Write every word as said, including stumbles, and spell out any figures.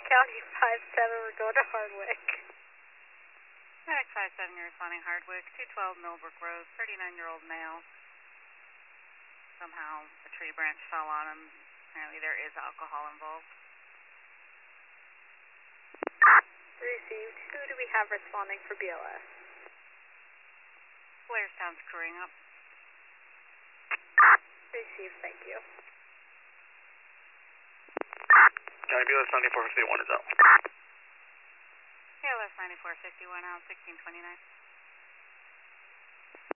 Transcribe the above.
County five seven, we're going to Hardwick. X five seven, you're responding Hardwick, two twelve Millbrook Road, thirty-nine-year-old male. Somehow a tree branch fell on him. Apparently there is alcohol involved. Received. Who do we have responding for B L S? Blairstown's crewing up. Received, thank you. County B L S ninety-four fifty-one is out. K L S ninety-four fifty-one out, sixteen twenty-nine.